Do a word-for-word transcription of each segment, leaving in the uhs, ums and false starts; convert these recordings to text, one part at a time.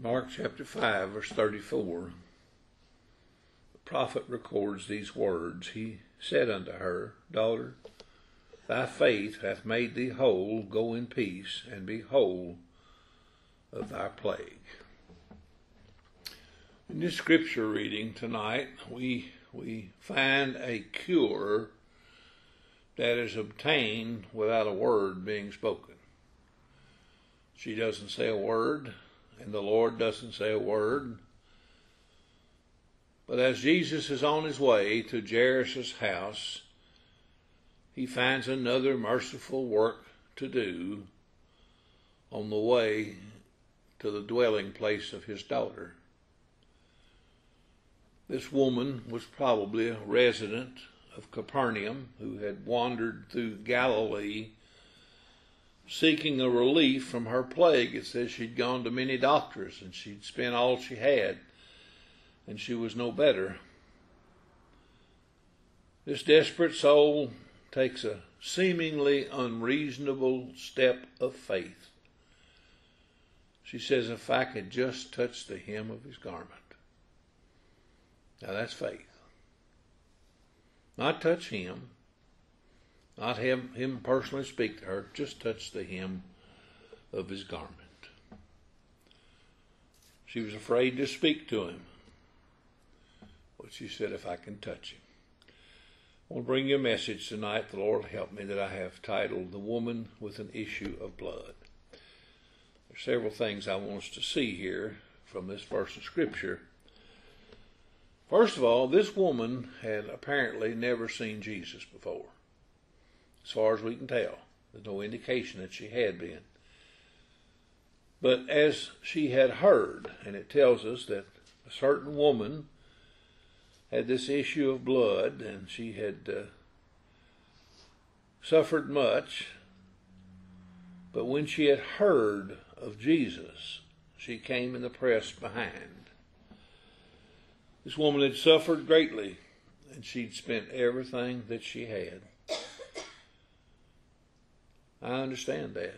Mark chapter five, verse thirty-four, the prophet records these words. He said unto her, Daughter, thy faith hath made thee whole. Go in peace, and be whole of thy plague. In this scripture reading tonight, we we find a cure that is obtained without a word being spoken. She doesn't say a word, and the Lord doesn't say a word. But as Jesus is on his way to Jairus' house, he finds another merciful work to do on the way to the dwelling place of his daughter. This woman was probably a resident of Capernaum who had wandered through Galilee seeking a relief from her plague. It says she'd gone to many doctors and she'd spent all she had, and she was no better. This desperate soul takes a seemingly unreasonable step of faith. She says, if I could just touch the hem of his garment. Now that's faith. Not touch him, not have him personally speak to her, just touch the hem of his garment. She was afraid to speak to him, but she said, if I can touch him. I want to bring you a message tonight, the Lord help me, that I have titled, The Woman with an Issue of Blood. There are several things I want us to see here from this verse of Scripture. First of all, this woman had apparently never seen Jesus before. As far as we can tell, there's no indication that she had been. But as she had heard, and it tells us that a certain woman had this issue of blood, and she had uh, suffered much, but when she had heard of Jesus, she came in the press behind. This woman had suffered greatly, and she'd spent everything that she had. I understand that.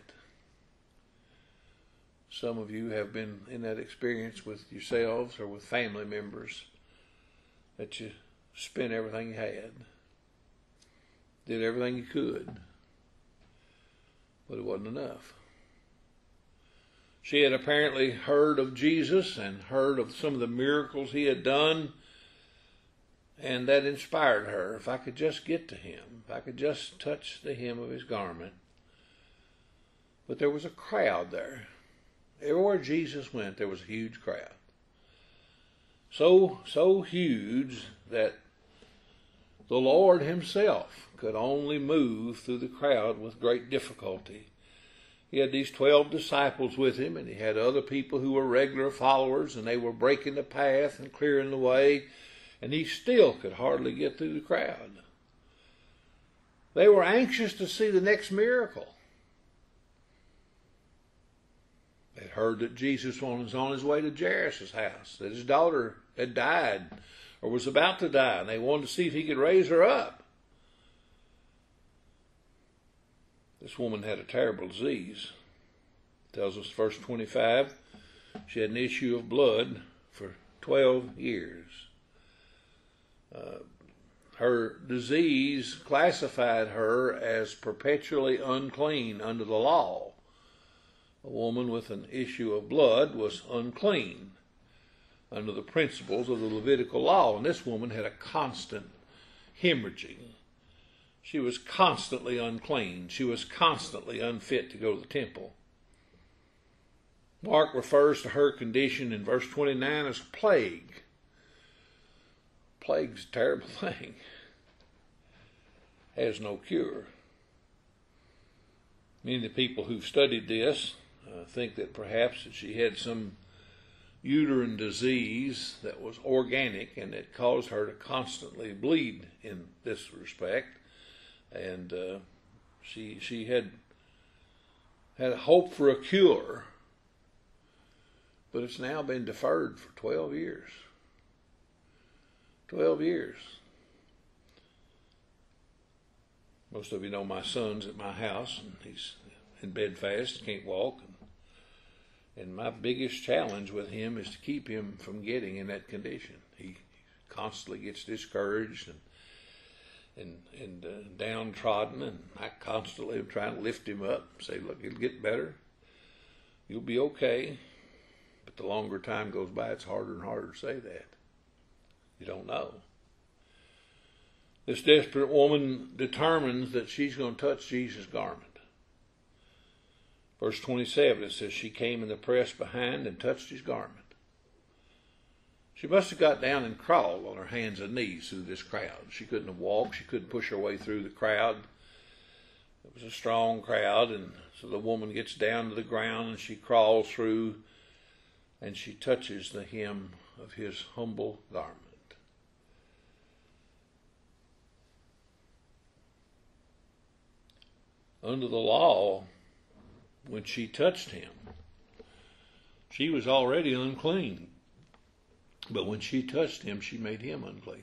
Some of you have been in that experience with yourselves or with family members, that you spent everything you had, did everything you could, but it wasn't enough. She had apparently heard of Jesus and heard of some of the miracles he had done, and that inspired her. If I could just get to him, if I could just touch the hem of his garment. But there was a crowd there. Everywhere Jesus went, there was a huge crowd. So, so huge that the Lord himself could only move through the crowd with great difficulty. He had these twelve disciples with him, and he had other people who were regular followers, and they were breaking the path and clearing the way, and he still could hardly get through the crowd. They were anxious to see the next miracle. They heard that Jesus was on his way to Jairus' house, that his daughter had died or was about to die, and they wanted to see if he could raise her up. This woman had a terrible disease. It tells us, verse twenty-five, she had an issue of blood for twelve years. Uh, her disease classified her as perpetually unclean under the law. A woman with an issue of blood was unclean under the principles of the Levitical law. And this woman had a constant hemorrhaging. She was constantly unclean. She was constantly unfit to go to the temple. Mark refers to her condition in verse twenty-nine as plague. Plague's a terrible thing. Has no cure. Many of the people who've studied this uh, think that perhaps that she had some uterine disease that was organic and that caused her to constantly bleed in this respect. And uh, she she had had hope for a cure, but it's now been deferred for twelve years. Twelve years. Most of you know my son's at my house, and he's in bed fast, can't walk. And And my biggest challenge with him is to keep him from getting in that condition. He constantly gets discouraged and and, and uh, downtrodden, and I constantly am trying to lift him up and say, look, it'll get better. You'll be okay. But the longer time goes by, it's harder and harder to say that. You don't know. This desperate woman determines that she's going to touch Jesus' garment. Verse twenty-seven, it says, she came in the press behind and touched his garment. She must have got down and crawled on her hands and knees through this crowd. She couldn't have walked. She couldn't push her way through the crowd. It was a strong crowd, and so the woman gets down to the ground and she crawls through and she touches the hem of his humble garment. Under the law, when she touched him, she was already unclean. But when she touched him, she made him unclean.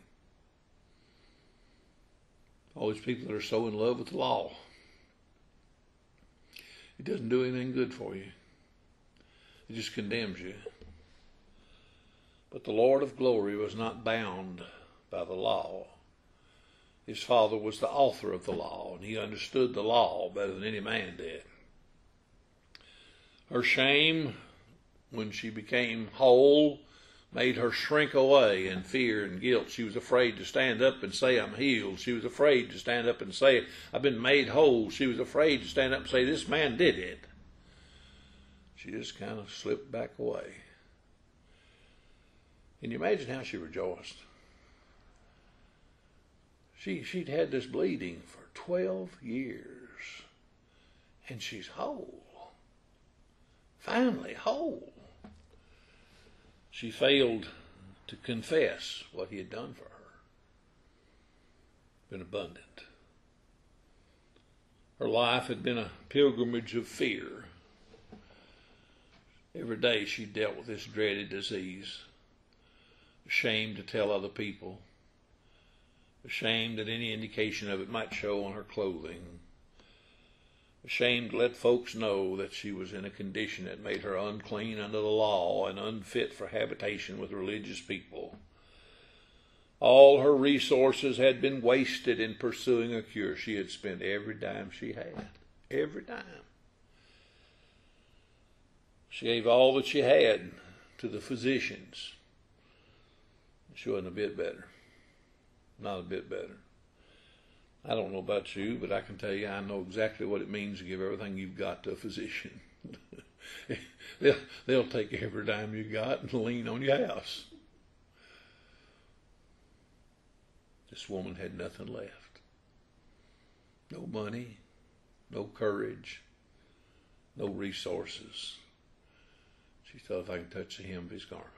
All these people that are so in love with the law, it doesn't do anything good for you. It just condemns you. But the Lord of glory was not bound by the law. His father was the author of the law, and he understood the law better than any man did. Her shame, when she became whole, made her shrink away in fear and guilt. She was afraid to stand up and say, I'm healed. She was afraid to stand up and say, I've been made whole. She was afraid to stand up and say, this man did it. She just kind of slipped back away. Can you imagine how she rejoiced? She, she'd had this bleeding for twelve years, and she's whole. Finally whole. She failed to confess what he had done for her. Been abundant. Her life had been a pilgrimage of fear. Every day she dealt with this dreaded disease, ashamed to tell other people, ashamed that any indication of it might show on her clothing, ashamed to let folks know that she was in a condition that made her unclean under the law and unfit for habitation with religious people. All her resources had been wasted in pursuing a cure. She had spent every dime she had. Every dime. She gave all that she had to the physicians. She wasn't a bit better. Not a bit better. I don't know about you, but I can tell you I know exactly what it means to give everything you've got to a physician. they'll, they'll take every dime you got and lean on your house. This woman had nothing left. No money, no courage, no resources. She thought, if I can touch the hem of his garment.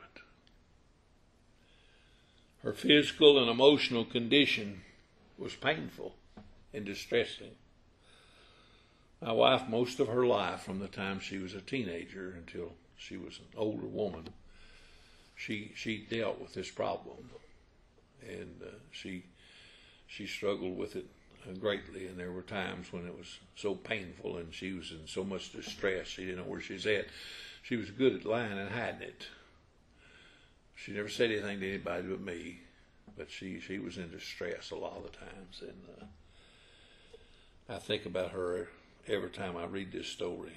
Her physical and emotional condition was painful and distressing. My wife, most of her life, from the time she was a teenager until she was an older woman, she she dealt with this problem, and uh, she she struggled with it greatly. And there were times when it was so painful, and she was in so much distress she didn't know where she was at. She was good at lying and hiding it. She never said anything to anybody but me, but she, she was in distress a lot of the times. And uh, I think about her every time I read this story.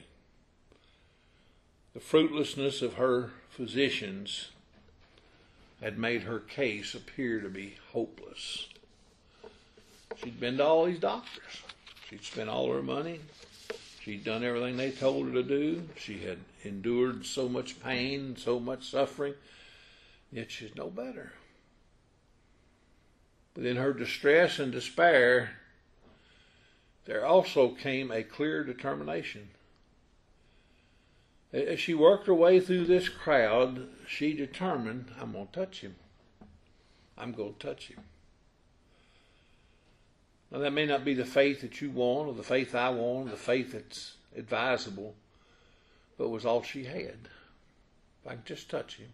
The fruitlessness of her physicians had made her case appear to be hopeless. She'd been to all these doctors. She'd spent all her money. She'd done everything they told her to do. She had endured so much pain, so much suffering. Yet she's no better. But in her distress and despair, there also came a clear determination. As she worked her way through this crowd, she determined, I'm going to touch him. I'm going to touch him. Now, that may not be the faith that you want, or the faith I want, or the faith that's advisable, but it was all she had. If I can just touch him.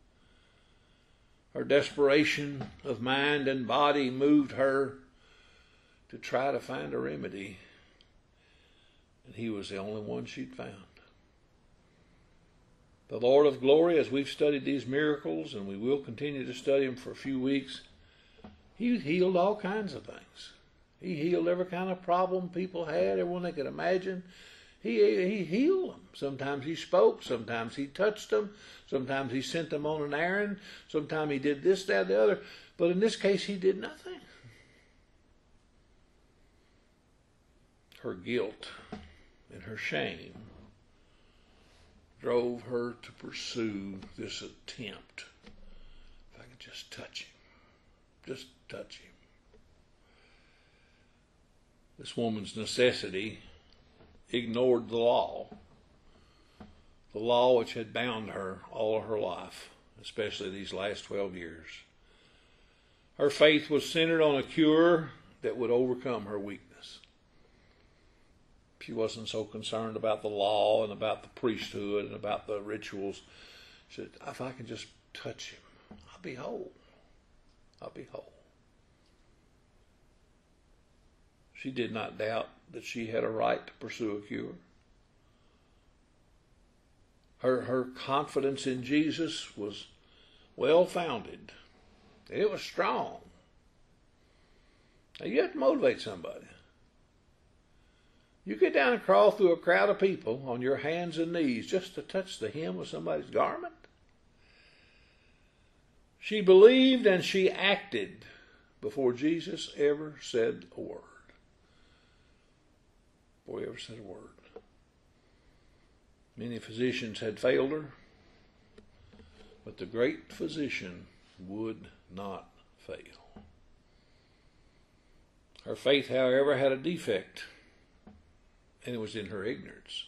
Her desperation of mind and body moved her to try to find a remedy, and he was the only one she'd found. The Lord of glory, as we've studied these miracles, and we will continue to study them for a few weeks, He healed all kinds of things. He healed every kind of problem people had, everyone they could imagine. He, he healed them. Sometimes He spoke, sometimes He touched them, sometimes He sent them on an errand, sometimes He did this, that, the other. But in this case, He did nothing. Her guilt and her shame drove her to pursue this attempt. If I could just touch Him. Just touch Him. This woman's necessity ignored the law. The law which had bound her all her life, especially these last twelve years. Her faith was centered on a cure that would overcome her weakness. She wasn't so concerned about the law and about the priesthood and about the rituals. She said, if I can just touch Him, I'll be whole. I'll be whole. She did not doubt that she had a right to pursue a cure. Her, her confidence in Jesus was well-founded. It was strong. Now, you have to motivate somebody. You get down and crawl through a crowd of people on your hands and knees just to touch the hem of somebody's garment. She believed and she acted before Jesus ever said a word. Before He ever said a word. Many physicians had failed her, but the great physician would not fail. Her faith, however, had a defect, and it was in her ignorance.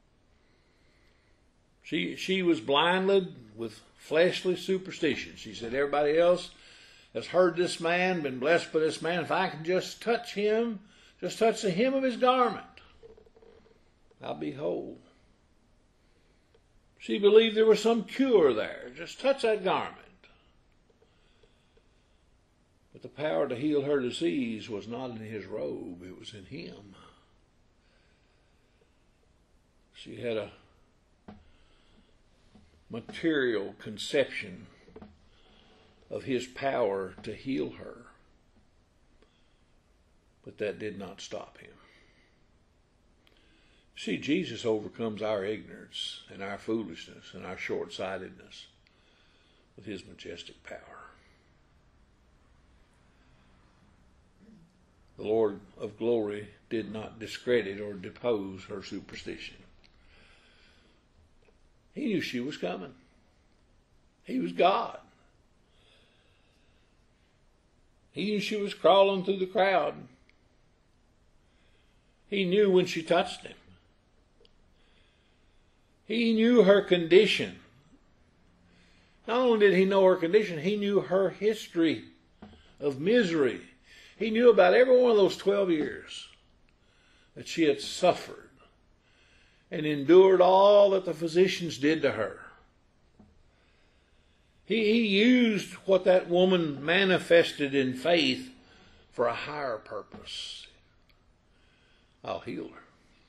She, she was blinded with fleshly superstition. She said, everybody else has heard this man, been blessed by this man. If I can just touch him, just touch the hem of his garment, I'll be whole. She believed there was some cure there. Just touch that garment. But the power to heal her disease was not in his robe. It was in Him. She had a material conception of His power to heal her. But that did not stop Him. See, Jesus overcomes our ignorance and our foolishness and our short-sightedness with His majestic power. The Lord of glory did not discredit or depose her superstition. He knew she was coming. He was God. He knew she was crawling through the crowd. He knew when she touched Him. He knew her condition. Not only did He know her condition, He knew her history of misery. He knew about every one of those twelve years that she had suffered and endured all that the physicians did to her. He, he used what that woman manifested in faith for a higher purpose. I'll heal her.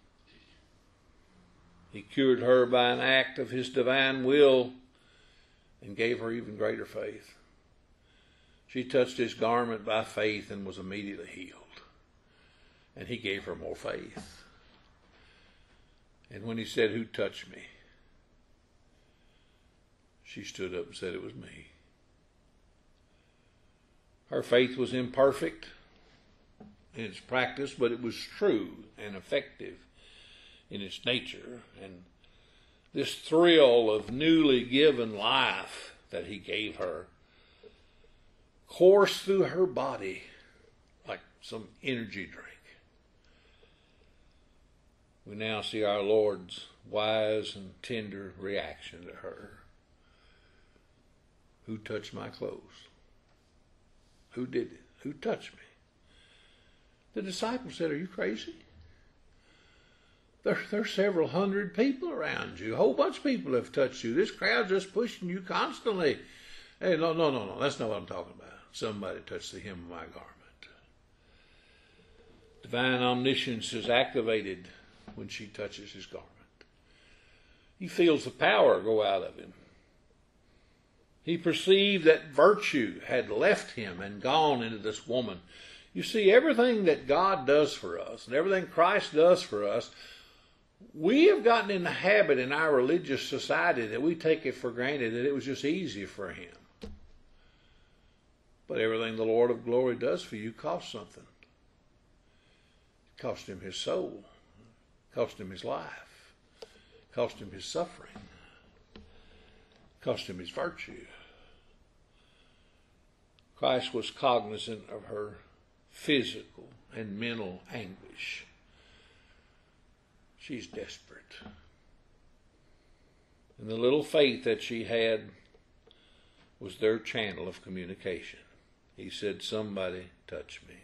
He cured her by an act of His divine will and gave her even greater faith. She touched His garment by faith and was immediately healed. And He gave her more faith. And when He said, "Who touched me?" she stood up and said, "It was me." Her faith was imperfect in its practice, but it was true and effective in its nature. And this thrill of newly given life that He gave her coursed through her body like some energy drink. We now see our Lord's wise and tender reaction to her. Who touched my clothes? Who did it? Who touched me? The disciples said, "Are you crazy? There, there's several hundred people around you. A whole bunch of people have touched you. This crowd's just pushing you constantly." Hey, no, no, no, no. That's not what I'm talking about. Somebody touched the hem of my garment. Divine omniscience is activated when she touches His garment. He feels the power go out of him. He perceived that virtue had left him and gone into this woman. You see, everything that God does for us and everything Christ does for us, we have gotten in the habit in our religious society that we take it for granted that it was just easy for him. But everything the Lord of glory does for you costs something. It cost him his soul. It cost him his life. It cost him his suffering. It cost him his virtue. Christ was cognizant of her physical and mental anguish. She's desperate. And the little faith that she had was their channel of communication. He said, somebody touch me.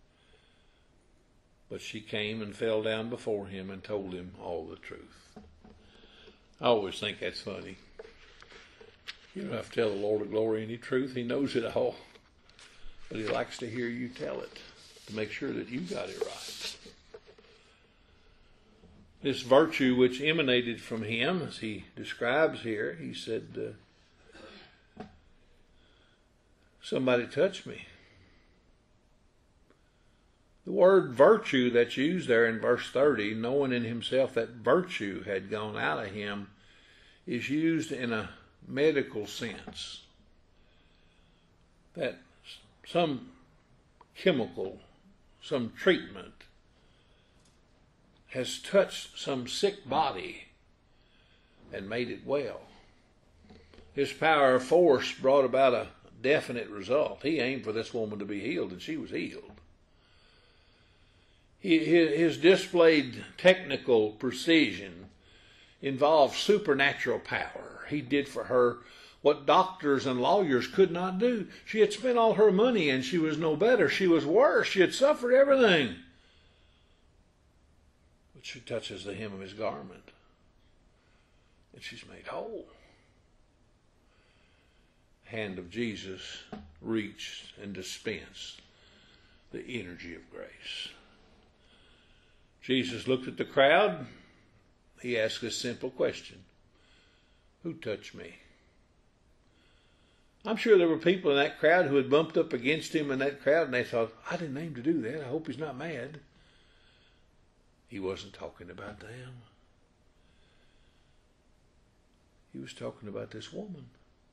But she came and fell down before him and told him all the truth. I always think that's funny. You don't have to tell the Lord of glory any truth. He knows it all. But he likes to hear you tell it to make sure that you got it right. This virtue which emanated from him, as he describes here, he said, uh, somebody touch me. The word virtue that's used there in verse thirty, knowing in himself that virtue had gone out of him, is used in a medical sense. That some chemical, some treatment has touched some sick body and made it well. His power of force brought about a definite result. He aimed for this woman to be healed, and she was healed. He, his displayed technical precision involved supernatural power. He did for her what doctors and lawyers could not do. She had spent all her money and she was no better. She was worse. She had suffered everything. But she touches the hem of his garment and she's made whole. The hand of Jesus reached and dispensed the energy of grace. Jesus looked at the crowd. He asked a simple question. Who touched me? I'm sure there were people in that crowd who had bumped up against him in that crowd and they thought, I didn't aim to do that. I hope he's not mad. He wasn't talking about them. He was talking about this woman.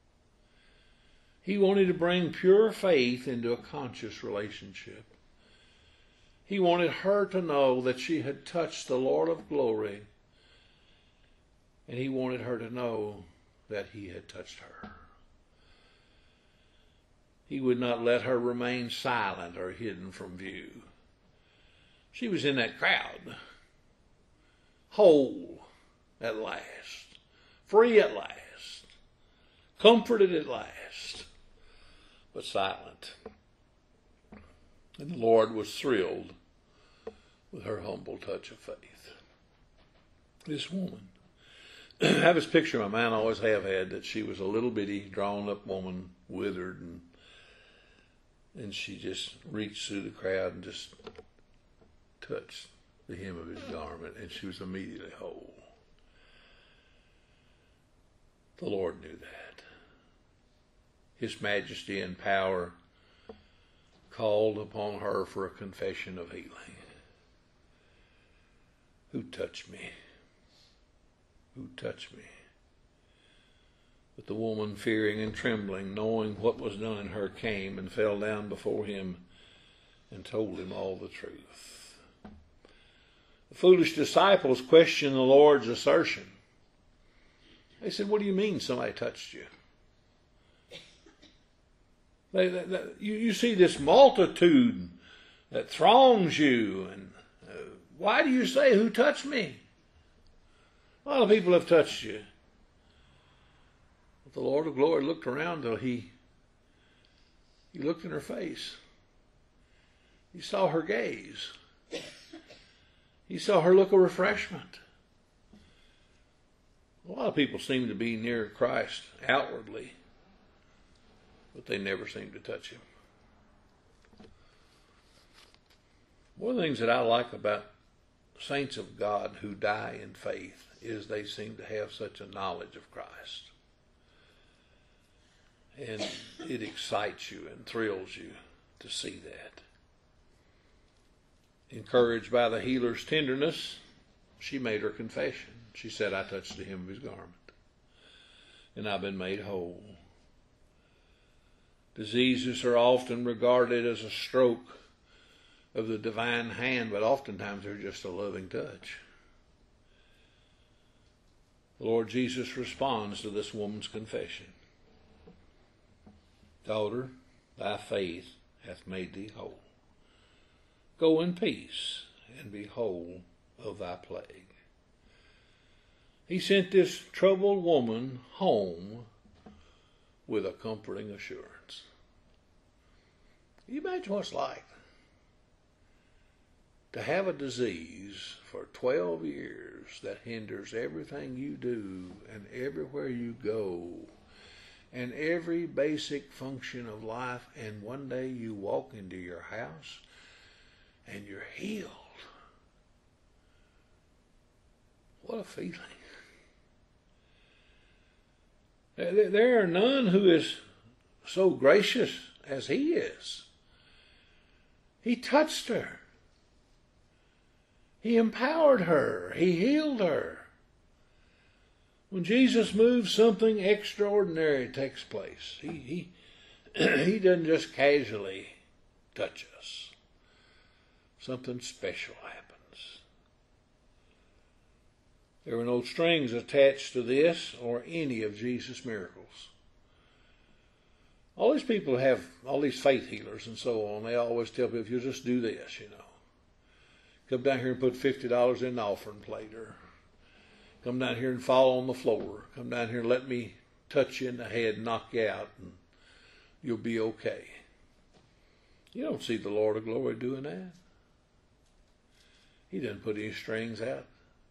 He wanted to bring pure faith into a conscious relationship. He wanted her to know that she had touched the Lord of glory. And he wanted her to know that he had touched her. He would not let her remain silent or hidden from view. She was in that crowd, whole at last, free at last, comforted at last, but silent. And the Lord was thrilled with her humble touch of faith. This woman, I have this picture in my mind, I always have had, that she was a little bitty, drawn up woman, withered, and and she just reached through the crowd and just touched the hem of his garment, and she was immediately whole. The Lord knew that. His majesty and power called upon her for a confession of healing. Who touched me? Who touched me? But the woman, fearing and trembling, knowing what was done in her, came and fell down before him and told him all the truth. The foolish disciples questioned the Lord's assertion. They said, what do you mean somebody touched you? They, they, they, you, you see this multitude that throngs you, and uh, why do you say, who touched me? A lot of people have touched you. But the Lord of glory looked around till he, he looked in her face. He saw her gaze. He saw her look of refreshment. A lot of people seem to be near Christ outwardly, but they never seem to touch him. One of the things that I like about saints of God who die in faith is they seem to have such a knowledge of Christ. And it excites you and thrills you to see that. Encouraged by the healer's tenderness, she made her confession. She said, I touched the hem of his garment, and I've been made whole. Diseases are often regarded as a stroke of the divine hand, but oftentimes they're just a loving touch. The Lord Jesus responds to this woman's confession. Daughter, thy faith hath made thee whole. Go in peace and be whole of thy plague. He sent this troubled woman home with a comforting assurance. Can you imagine what it's like to have a disease for twelve years that hinders everything you do and everywhere you go and every basic function of life, and one day you walk into your house and you're healed? What a feeling. There are none who is so gracious as he is. He touched her. He empowered her. He healed her. When Jesus moves, something extraordinary takes place. He, he, he doesn't just casually touch us. Something special happens. There were no strings attached to this or any of Jesus' miracles. All these people have, all these faith healers and so on, they always tell people, if you just do this, you know. Come down here and put fifty dollars in the offering plate, or come down here and fall on the floor. Come down here and let me touch you in the head and knock you out, and you'll be okay. You don't see the Lord of glory doing that. He doesn't put any strings out.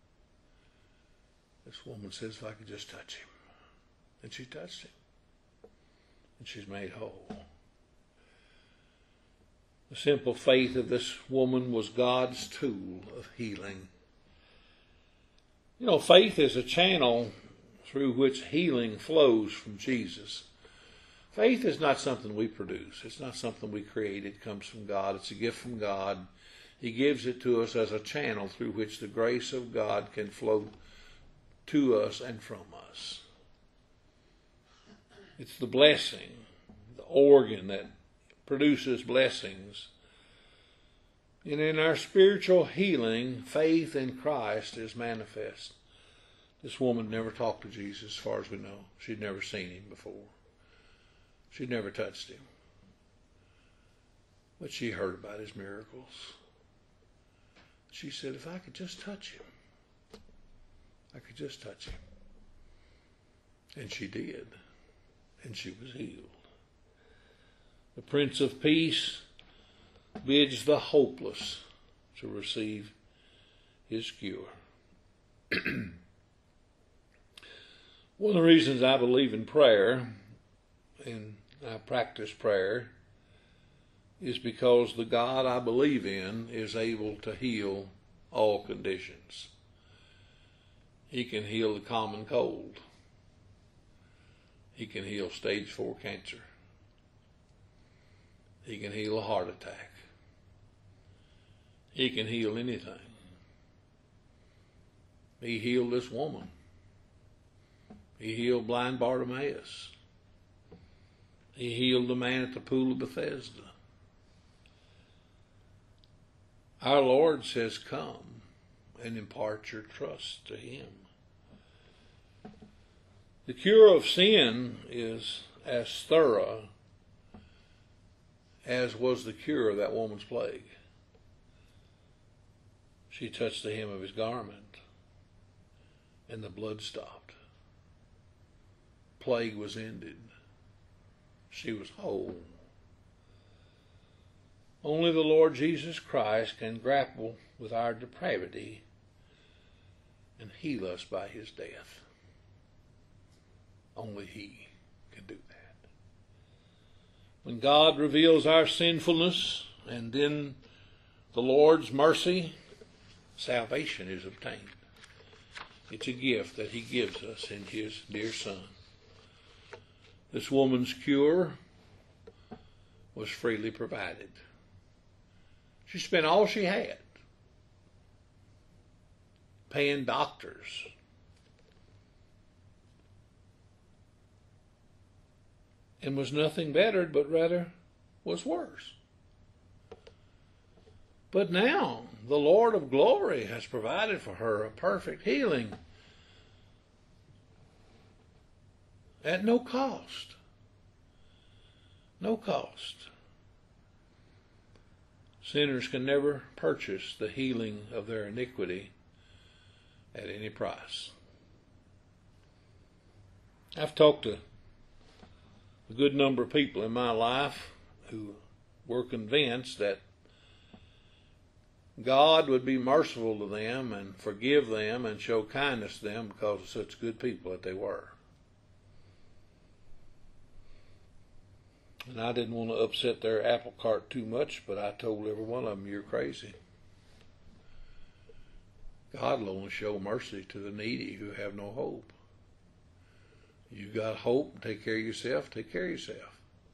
This woman says, if I could just touch him. And she touched him. And she's made whole. The simple faith of this woman was God's tool of healing. You know, faith is a channel through which healing flows from Jesus. Faith is not something we produce. It's not something we create. It comes from God. It's a gift from God. He gives it to us as a channel through which the grace of God can flow to us and from us. It's the blessing, the organ that produces blessings. And in our spiritual healing, faith in Christ is manifest. This woman never talked to Jesus, as far as we know. She'd never seen him before. She'd never touched him. But she heard about his miracles. She said, if I could just touch him. I could just touch him. And she did. And she was healed. The Prince of Peace bids the hopeless to receive his cure. One of the reasons I believe in prayer and I practice prayer is because the God I believe in is able to heal all conditions. He can heal the common cold. He can heal stage four cancer. He can heal a heart attack. He can heal anything. He healed this woman. He healed blind Bartimaeus. He healed the man at the pool of Bethesda. Our Lord says, come and impart your trust to him. The cure of sin is as thorough as was the cure of that woman's plague. She touched the hem of his garment, and the blood stopped. Plague was ended. She was whole. Only the Lord Jesus Christ can grapple with our depravity and heal us by his death. Only he can do that. When God reveals our sinfulness and then the Lord's mercy, salvation is obtained. It's a gift that he gives us in his dear Son. This woman's cure was freely provided. She spent all she had paying doctors. And was nothing bettered, but rather was worse. But now, the Lord of glory has provided for her a perfect healing at no cost. No cost. Sinners can never purchase the healing of their iniquity at any price. I've talked to a good number of people in my life who were convinced that God would be merciful to them and forgive them and show kindness to them because of such good people that they were. And I didn't want to upset their apple cart too much, but I told every one of them, you're crazy. God will only show mercy to the needy who have no hope. You got hope, take care of yourself, take care of yourself.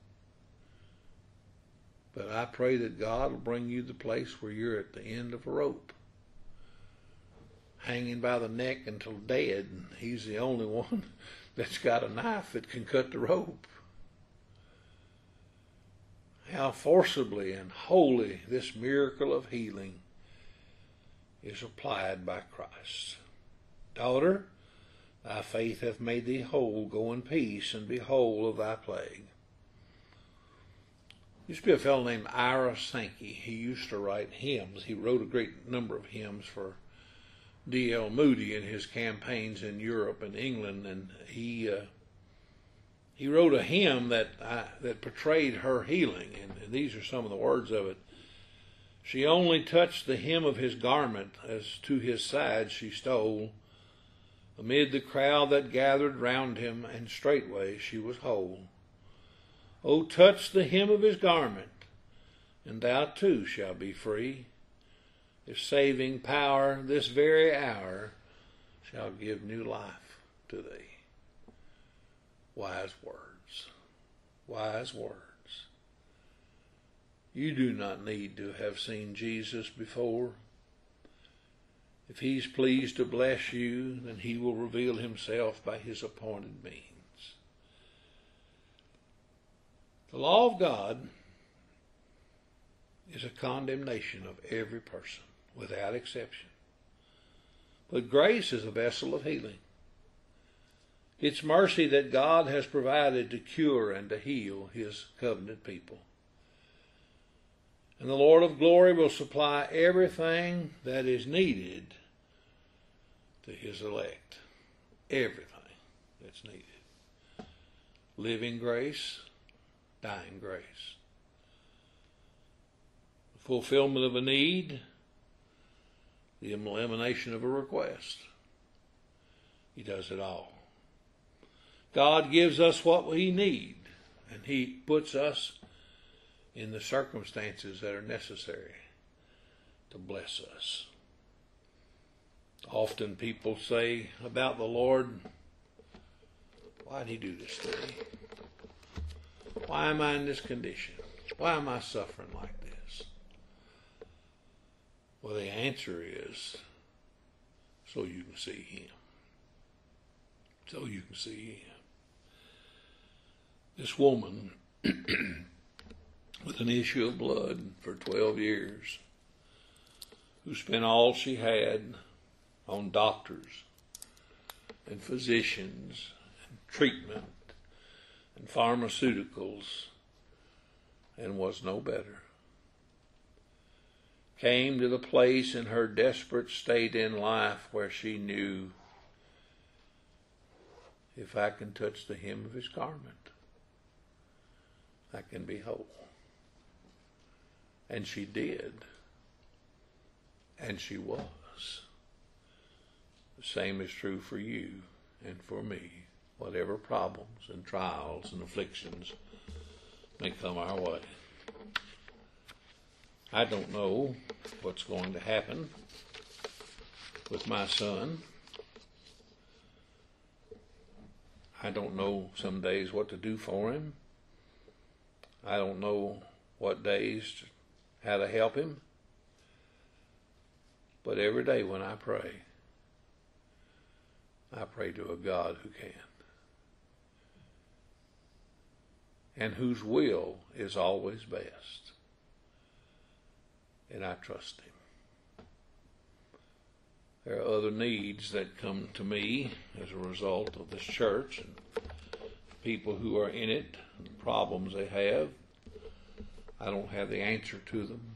But I pray that God will bring you to the place where you're at the end of a rope, hanging by the neck until dead, and he's the only one that's got a knife that can cut the rope. How forcibly and wholly this miracle of healing is applied by Christ. Daughter, thy faith hath made thee whole. Go in peace and be whole of thy plague. Used to be a fellow named Ira Sankey. He used to write hymns. He wrote a great number of hymns for D L Moody in his campaigns in Europe and England, and he uh, he wrote a hymn that I, that portrayed her healing, and, and these are some of the words of it. She only touched the hem of his garment, as to his side she stole, amid the crowd that gathered round him, and straightway she was whole. O touch the hem of his garment, and thou too shalt be free. His saving power this very hour shall give new life to thee. Wise words, wise words. You do not need to have seen Jesus before. If he's pleased to bless you, then he will reveal himself by his appointed means. The law of God is a condemnation of every person, without exception. But grace is a vessel of healing. It's mercy that God has provided to cure and to heal his covenant people. And the Lord of glory will supply everything that is needed to his elect. Everything that's needed. Living grace, dying grace. The fulfillment of a need, the elimination of a request. He does it all. God gives us what we need, and he puts us in the circumstances that are necessary to bless us. Often people say about the Lord, why did he do this to me? Why am I in this condition? Why am I suffering like this? Well, the answer is so you can see him. So you can see him. This woman with an issue of blood for twelve years, who spent all she had on doctors and physicians and treatment and pharmaceuticals, and was no better, came to the place in her desperate state in life where she knew, if I can touch the hem of his garment, I can be whole. And she did. And she was. The same is true for you and for me. Whatever problems and trials and afflictions may come our way. I don't know what's going to happen with my son. I don't know some days what to do for him. I don't know what days, how to help him. But every day when I pray, I pray to a God who can, and whose will is always best. And I trust him. There are other needs that come to me as a result of this church and people who are in it, and the problems they have. I don't have the answer to them,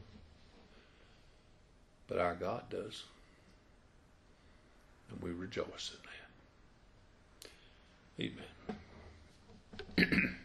but our God does. And we rejoice in that. Amen.